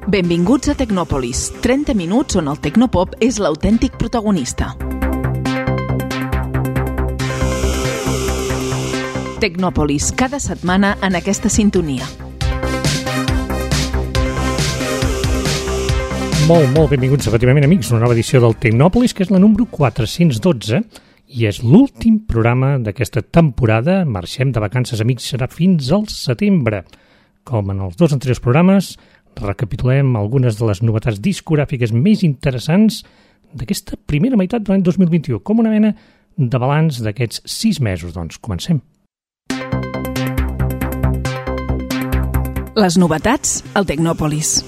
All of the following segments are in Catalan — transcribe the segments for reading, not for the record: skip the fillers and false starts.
Benvinguts a Tecnòpolis, 30 minuts on el tecnopop és l'autèntic protagonista. Tecnòpolis, cada setmana en aquesta sintonia. Molt benvinguts, efectivament, amics, una nova edició del Tecnòpolis, que és la número 412, i és l'últim programa d'aquesta temporada. Marxem de vacances, amics, serà fins al setembre. Com en els dos anteriors programes, recapitulem algunes de les novetats discogràfiques més interessants d'aquesta primera meitat de l'any 2021, com una mena de balanç d'aquests 6 mesos. Doncs comencem. Les novetats al Tecnòpolis.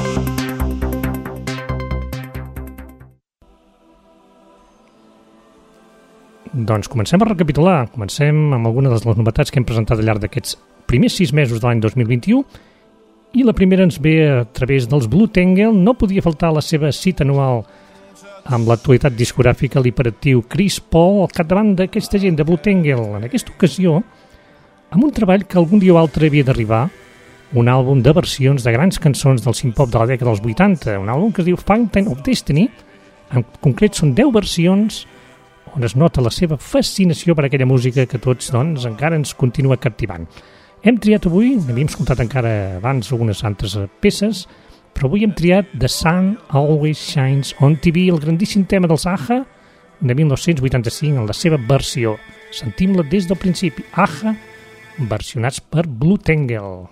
Doncs comencem a recapitular. Comencem amb algunes de les novetats que hem presentat al llarg d'aquests primers 6 mesos de l'any 2021. I la primera ens ve a través dels Blue Tangle. No podia faltar la seva cita anual amb l'actualitat discogràfica, l'hiperactiu Chris Paul, al capdavant d'aquesta gent de Blue Tangle. En aquesta ocasió, amb un treball que algun dia o altre havia d'arribar, un àlbum de versions de grans cançons del synth-pop de la dècada dels 80, un àlbum que es diu Fountain of Destiny. En concret són 10 versions on es nota la seva fascinació per aquella música que tots, doncs, encara ens continua captivant. Hem triat avui, n'havíem escoltat encara abans algunes altres peces, però avui hem triat The Sun Always Shines on TV, el grandíssim tema dels Aja, de 1985, en la seva versió. Sentim-la des del principi. Aja, versionats per Blue Tangle.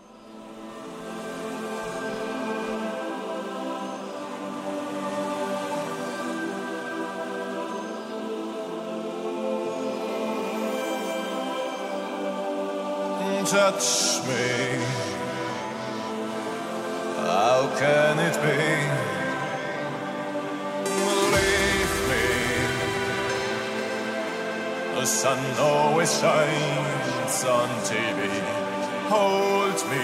Touch me, how can it be? Believe me, the sun always shines on TV. Hold me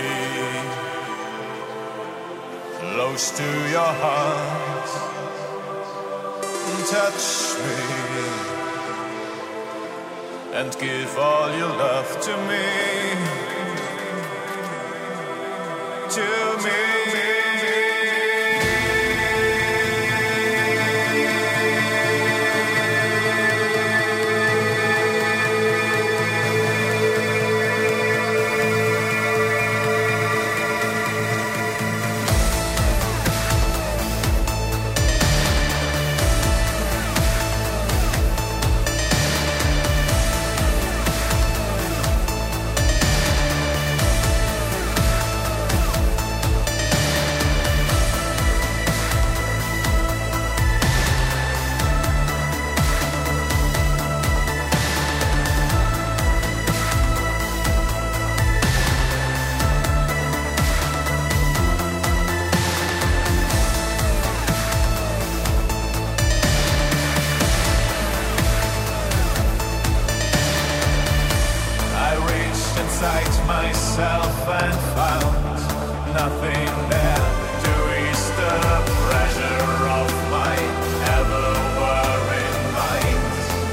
close to your heart, touch me and give all your love to me, to me. Myself and found nothing there to ease the pressure of my ever-worrying mind.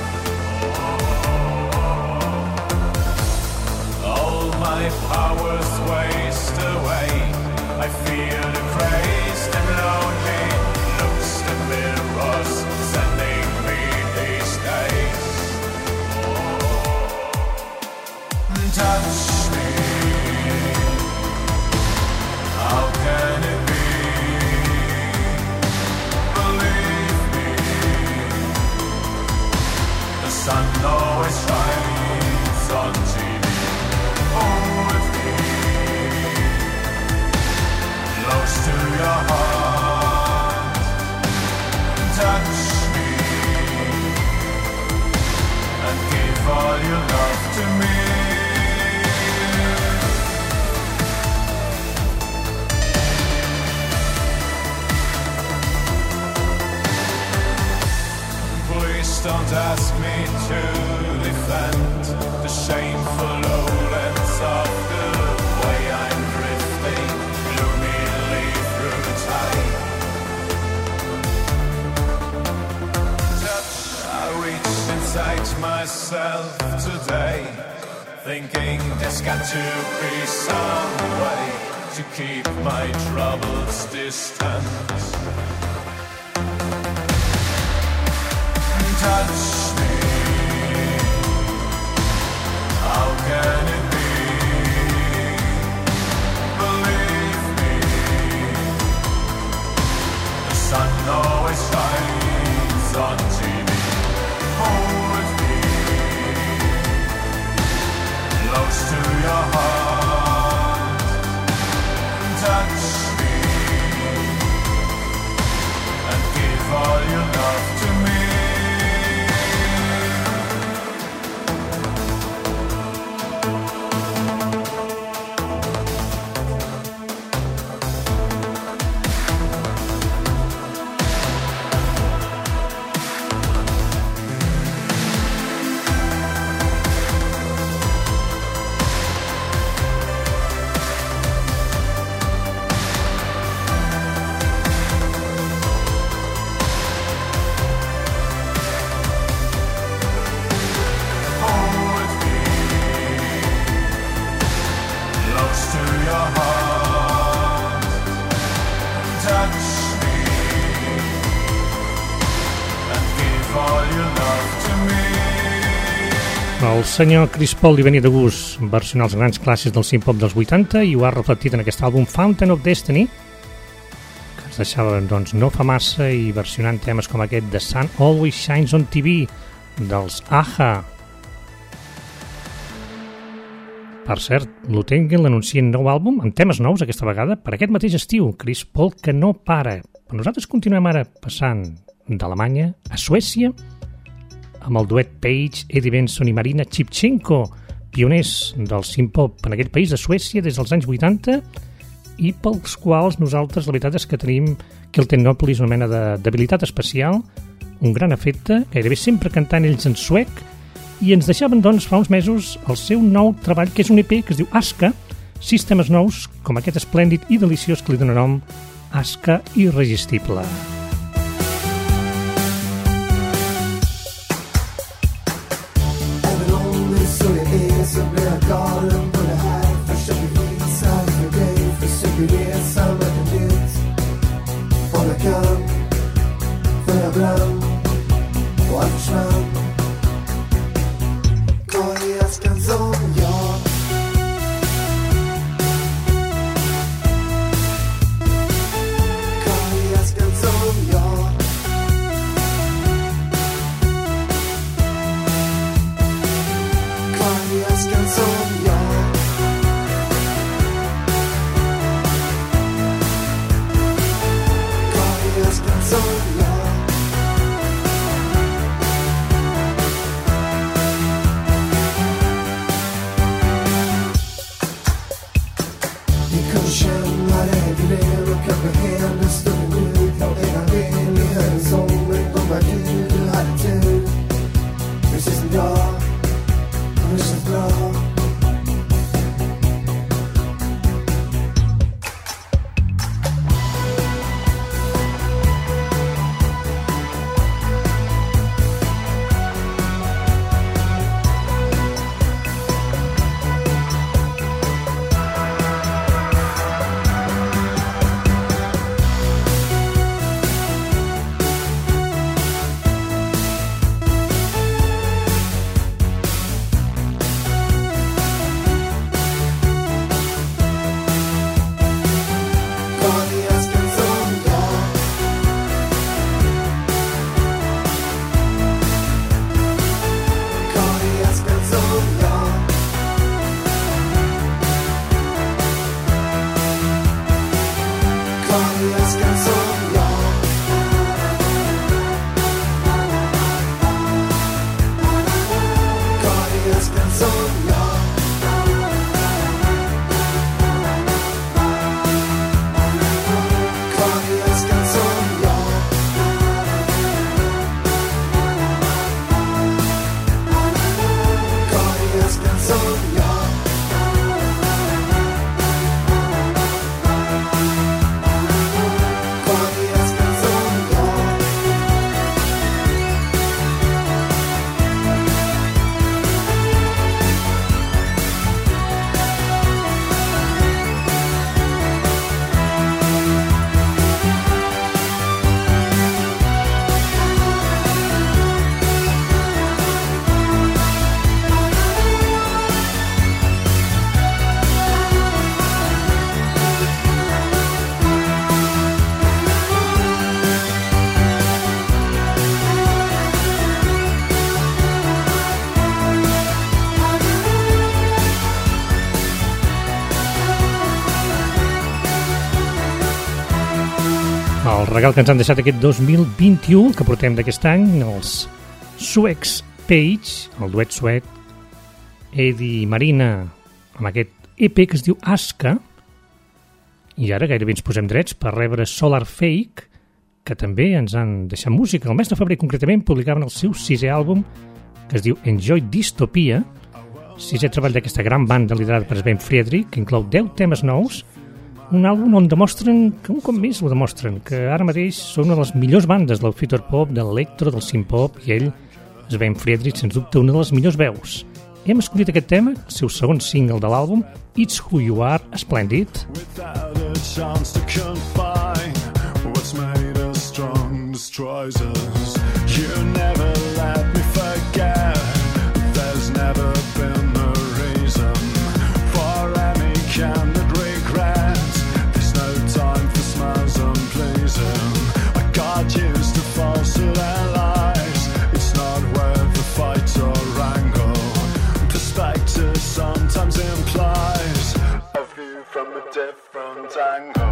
All my powers waste away. I feel crazed and lonely. Looks the mirrors sending me these days. Touch. How can it be? Believe me, the sun always shines on TV. Hold me close to your heart, touch me and give all your love to me. Don't ask me to defend the shameful lowlands of the way I'm drifting gloomily through time. I reach inside myself today, thinking there's got to be some way to keep my troubles distant. Touch me. How can it be? Believe me, the sun always shines on TV. Hold me close to your heart. Touch me and give all your love to me. El senyor Chris Paul li venia de gust versionar els grans clàssics del synth-pop dels 80 i ho ha reflectit en aquest àlbum Fountain of Destiny, que ens deixava doncs, no fa massa, i versionant temes com aquest The Sun Always Shines on TV dels A.H.A. Per cert, Blue Tangle anuncien nou àlbum amb temes nous aquesta vegada per aquest mateix estiu. Chris Paul que no para. Però nosaltres continuem ara passant d'Alemanya a Suècia amb el duet Page, Eddie Benson i Marina Shipchenko, pioners del synth-pop en aquell país de Suècia des dels anys 80 i pels quals nosaltres la veritat és que tenim que el Technopolis una mena d'habilitat especial, un gran efecte, gairebé sempre cantant ells en suec, i ens deixaven doncs fa uns mesos el seu nou treball que és un EP que es diu Aska, 6 temes nous com aquest esplèndid i deliciós que li dóna nom Aska Irresistible. Så blir jag galen på det här. Försöker visa för dig. Försöker resa med det nytt. Vad jag kan. För jag brann. Och allt försvann. Kvar i askan som jag. Kvar i askan som jag. Askan som jag. Kvar i askan som jag. Vi kunde känna det vi lever och kanske hände stund nu. Jag redan vill i hönsången om vad du hade tur. Precis som jag. Det känns bra. El regal que ens han deixat aquest 2021, que portem d'aquest any, els suecs Page, el duet suec, Eddie i Marina, amb aquest EP que es diu Aska, i ara gairebé ens posem drets per rebre Solar Fake, que també ens han deixat música. El mes de febrer, concretament, publicaven el seu 6è àlbum, que es diu Enjoy Dystopia, 6è treball d'aquesta gran banda liderada per Sven Friedrich, que inclou 10 temes nous, un àlbum on demostren, que un cop més ho demostren, que ara mateix són una de les millors bandes del future pop, de l'electro, del synth-pop, i ell, Sven Friedrich, sens dubte, una de les millors veus. Hem escollit aquest tema, el seu segon single de l'àlbum, It's Who You Are, Splendid. Without a chance to confine, what's made us strong destroys us. You never let me forget. There's never been a reason for any candid regrets. There's no time for smiles unpleasing. I got used to falsehood and lies. It's not worth the fight or wrangle. Perspective sometimes implies a view from a different angle.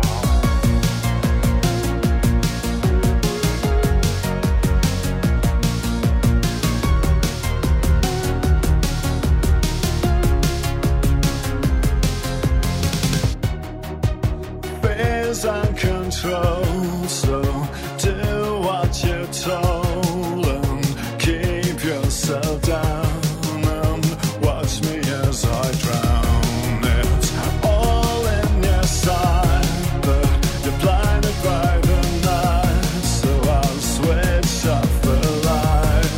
Fears and control, so do what you're told and keep yourself down and watch me as I drown. It's all in your sight, but you're blinded by the night, so I'll switch off the light.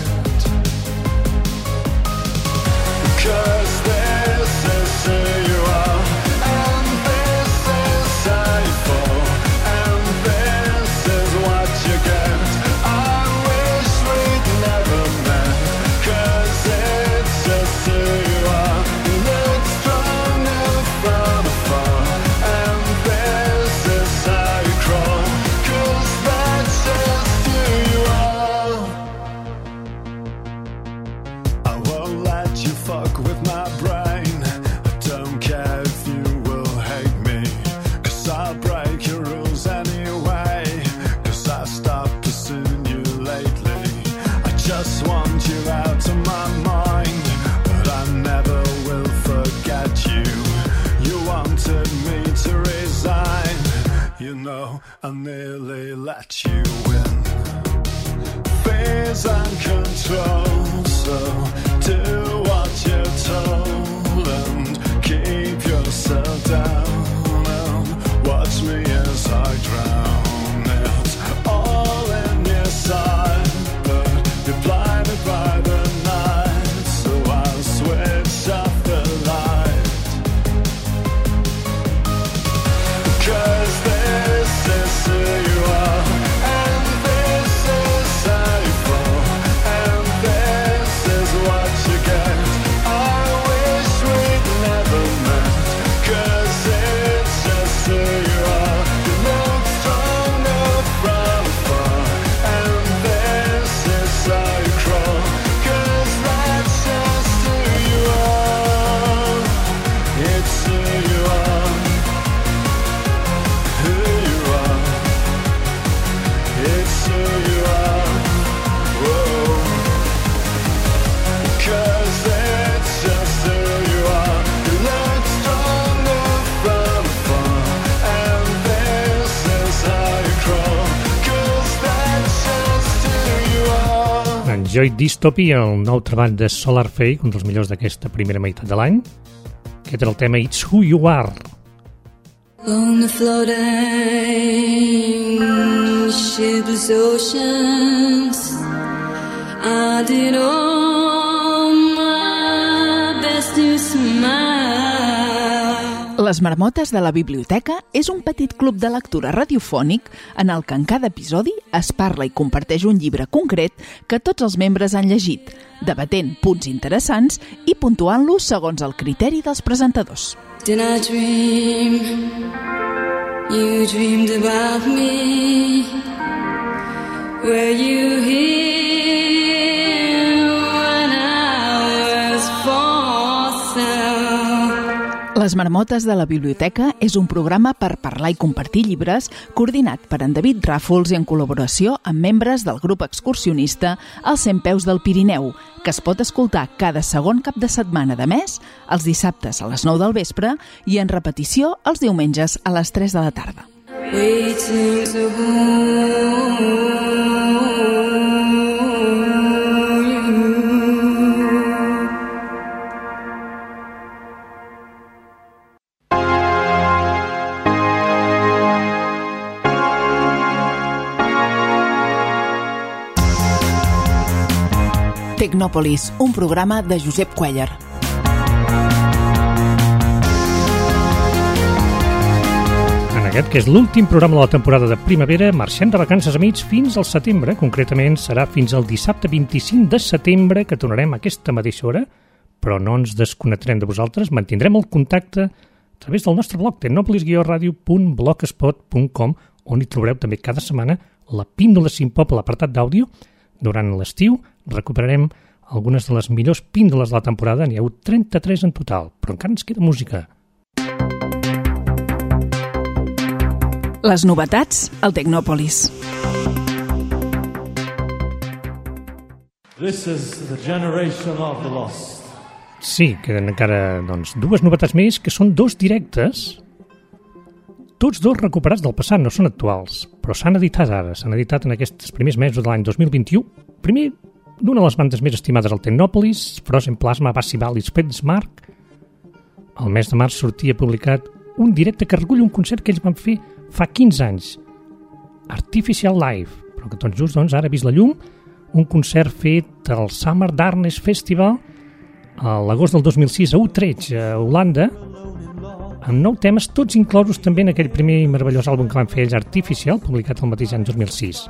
'Cause this is who you are, and this is how you fall, and this is what you get. I wish we'd never met, 'cause it's just who you are. You look stronger from afar, and this is how you crawl, 'cause that's just who you are. I won't let you fuck with my brain. I don't care if you will hate me, 'cause I'll break your rules anyway, 'cause I stopped pursuing you lately. I just want you out of my mind, but I never will forget you. You wanted me to resign, you know I nearly let you win. Fears and control, so do what you're told and keep yourself down and watch me as I drown. It's all in your sight, but you're blinded by the night, so I'll switch off the light. 'Cause this is who you are, and this is how you fall, and this is what you get. I wish we'd never met, 'cause it's just who you are. You look stronger from afar, and this is how you crawl, 'cause that's just who you are. It's who you are, who you are. It's who you are, whoa. 'Cause it's just who you are. You look stronger from afar, and this is how you crawl, 'cause that's just who you are. Enjoy Dystopia, el nou treball de Solar Fake, un dels millors d'aquesta primera meitat de l'any. Aquest era el tema It's Who You Are. On the floating shipless oceans, I did all my best to smile. Les Marmotes de la Biblioteca és un petit club de lectura radiofònic en el que en cada episodi es parla i comparteix un llibre concret que tots els membres han llegit, debatent punts interessants i puntuant-los segons el criteri dels presentadors. Did I dream you dreamed about me? Were you here when I was for sale? Les Marmotes de la Biblioteca és un programa per parlar i compartir llibres coordinat per en David Ràfols i en col·laboració amb membres del grup excursionista Els 100 Peus del Pirineu, que es pot escoltar cada segon cap de setmana de mes, els dissabtes a les 9 del vespre i en repetició els diumenges a les 3 de la tarda. Waiting to hold you. Tecnòpolis, un programa de Josep Cuéllar. En aquest, que és l'últim programa de la temporada de primavera, marxem de vacances amics fins al setembre. Concretament serà fins al dissabte 25 de setembre que tornarem a aquesta mateixa hora, però no ens desconnectarem de vosaltres, mantindrem el contacte a través del nostre blog tecnopolis-radio.blogspot.com, on hi trobareu també cada setmana la píndola Simpop a l'apartat d'àudio. Durant l'estiu recuperarem algunes de les millors píndoles de la temporada, n'hi ha hagut 33 en total, però encara ens queda música. Les novetats al Tecnòpolis. This is the generation of the lost. Sí, queden encara dues novetats més, que són dos directes, tots dos recuperats del passat, no són actuals, però s'han editat ara, s'han editat en aquests primers mesos de l'any 2021. Primer, d'una de les bandes més estimades al Tecnòpolis, Frozen Plasma, Bassi Ball i Spetsmark. El mes de març sortia publicat un directe que recull un concert que ells van fer fa 15 anys, Artificial Life, però que tot just ara ha vist la llum, un concert fet al Summer Darkness Festival a l'agost del 2006 a Utrecht, a Holanda, amb 9 temes, tots inclosos també en aquell primer i meravellós àlbum que van fer ells, Artificial, publicat el mateix any 2006.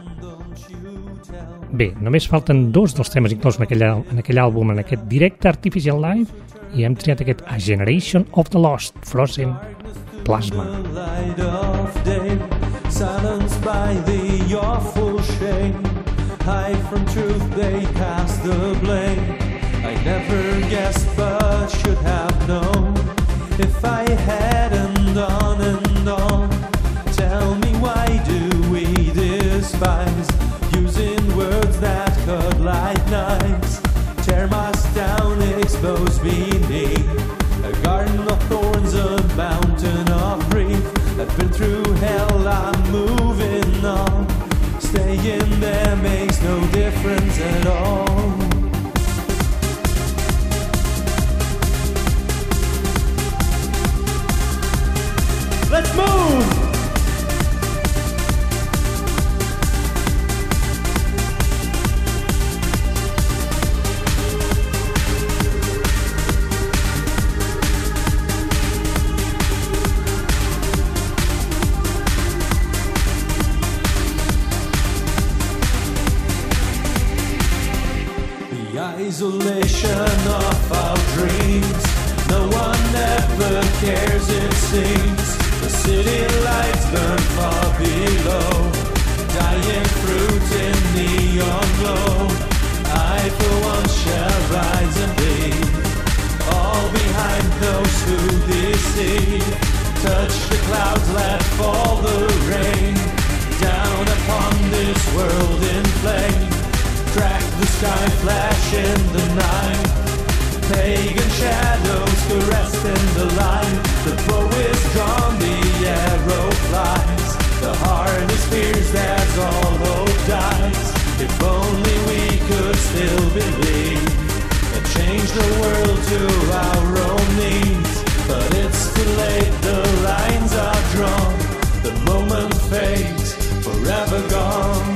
Bé, només falten 2 dels temes inclosos en aquell àlbum, en aquest directe Artificial Live, i hem triat aquest A Generation of the Lost, Frozen Plasma. Silenced by the awful shame, hide from truth, they cast the blame. I never guessed but should have known. If I hadn't done and on, tell me why do we despise using words that cut like knives, tear us down, expose beneath a garden of thorns, a mountain of grief. I've been through hell, I'm moving on. Staying there makes no difference at all. Let's move! Isolation of our dreams, no one ever cares it seems. The city lights burn far below, dying fruit in neon glow. I for once shall rise and lead, all behind those who deceive. Touch the clouds, let fall the rain, down upon this world in flame. Track the sky, flash in the night, pagan shadows caressed in the light. The bow is drawn, the arrow flies, the heart is fierce as all hope dies. If only we could still believe and change the world to our own needs. But it's too late, the lines are drawn, the moment fades, forever gone.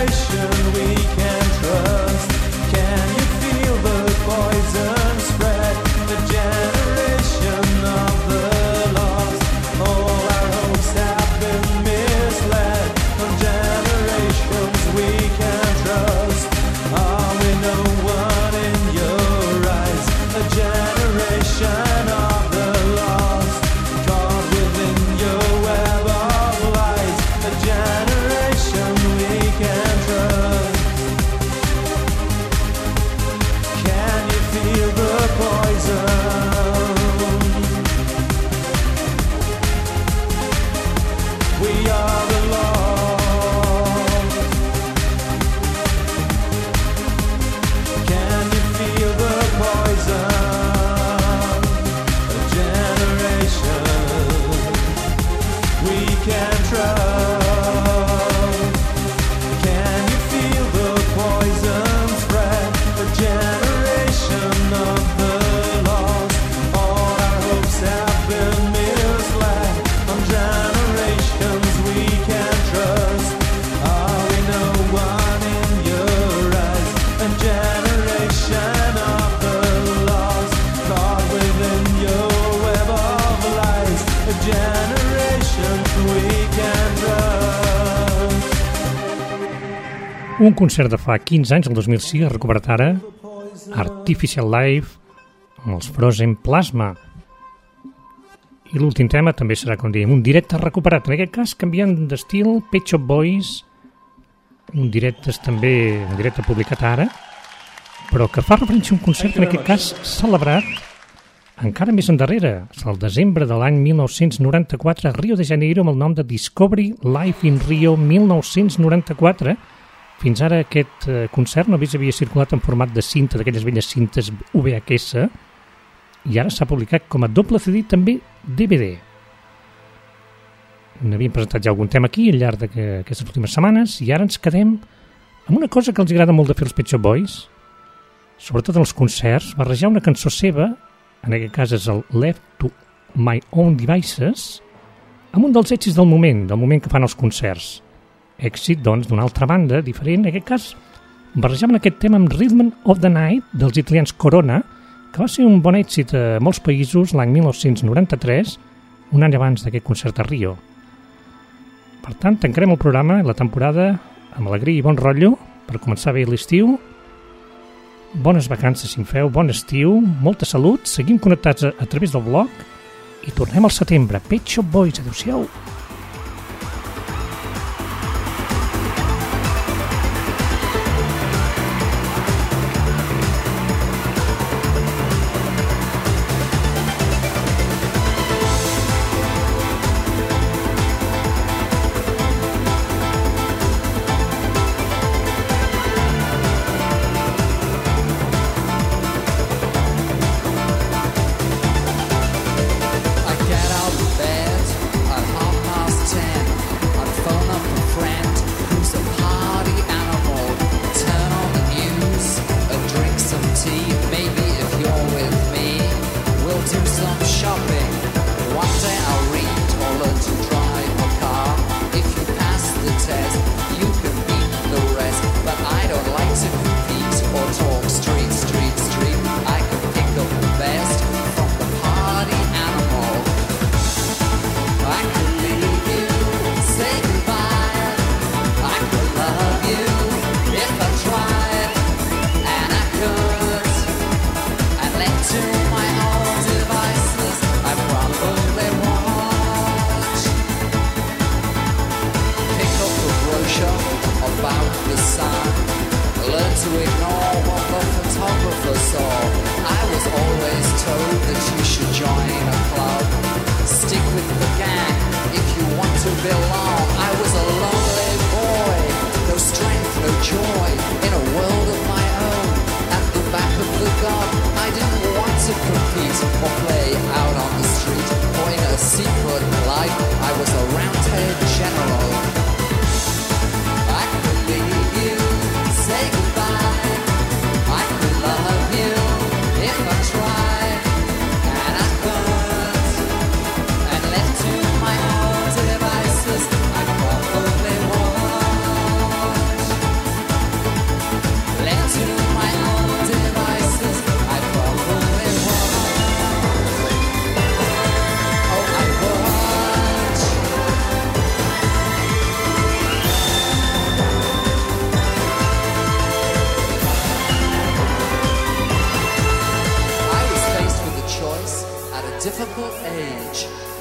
generation we can trust. Can you feel the poison spread? The generation of the lost. All our hopes have been misled. From generations we can trust. Are we no one in your eyes? A generation of the lost. Caught within your web of lies. A generation we can trust. Can you feel the poison? We are the lost. Can you feel the poison? A generation we can trust. Can you feel the poison spread? A generation of the lost. All our hopes have been misled. On generations we can trust. Are we no one in your eyes? A generation of the lost. Caught within your web of lies. A generation we can trust. Un concert de fa 15 anys, el 2006, ha recuperat ara Artificial Life amb els Frozen Plasma. I l'últim tema també serà, com dèiem, un directe recuperat. En aquest cas, canviant d'estil, Pet Shop Boys, un directe publicat ara, però que fa referència a un concert, en aquest cas, celebrat encara més endarrere, el desembre de l'any 1994, a Rio de Janeiro, amb el nom de Discovery Live in Rio 1994. Fins ara aquest concert només havia circulat en format de cinta, d'aquelles velles cintes VHS, i ara s'ha publicat com a doble CD, també DVD. N'havíem presentat ja algun tema aquí al llarg d'aquestes últimes setmanes, i ara ens quedem amb una cosa que els agrada molt de fer els Pet Shop Boys, sobretot en els concerts, barrejar una cançó seva, en aquest cas és el Left to My Own Devices, amb un dels èxits del moment que fan els concerts. Èxit, doncs, d'una altra banda, diferent. En aquest cas, barrejàvem aquest tema amb Rhythm of the Night dels italians Corona, que va ser un bon èxit a molts països l'any 1993, un any abans d'aquest concert a Rio. Per tant, tancarem el programa i la temporada amb alegria i bon rotllo per començar bé l'estiu. Bones vacances, si en feu, bon estiu, molta salut, seguim connectats a través del blog i tornem al setembre. Pet Shop Boys, adeu-siau!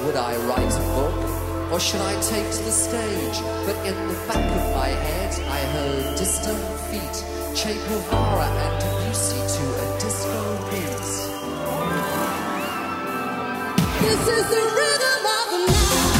Would I write a book, or should I take to the stage? But in the back of my head I heard distant feet, Che Guevara and Debussy to a disco beat. This is the rhythm of the night.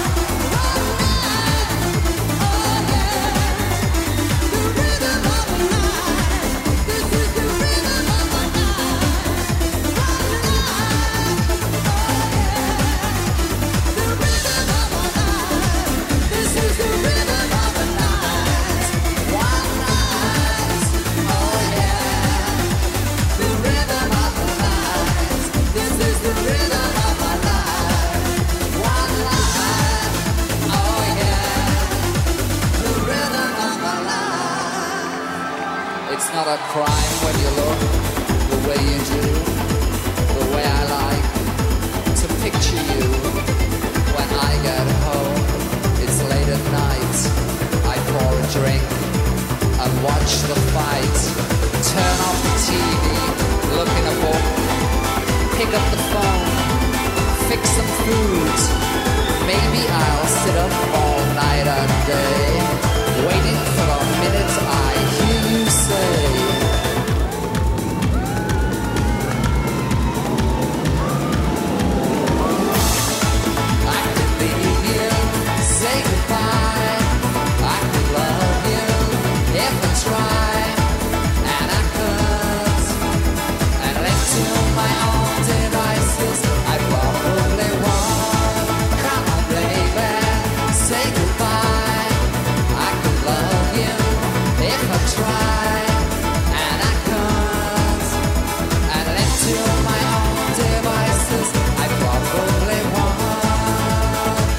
It's not a crime when you look the way you do, the way I like to picture you. When I get home, it's late at night, I pour a drink and watch the fight. Turn off the TV, look in a book, pick up the phone, fix some food. Maybe I'll sit up all night and day, waiting for the minute I hear you say, I could leave you, say goodbye. I could love you if I try, and I could, and left to my own devices I probably won't. Come on baby, say goodbye. I could love you if I try, and I can't, and left to my own devices I probably won't.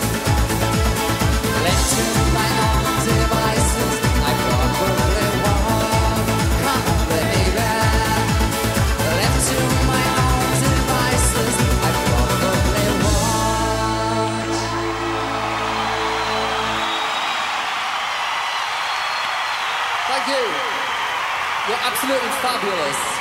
Left to my own devices I probably won't. Come on baby, left to my own devices I probably won't. Thank you. You're absolutely fabulous.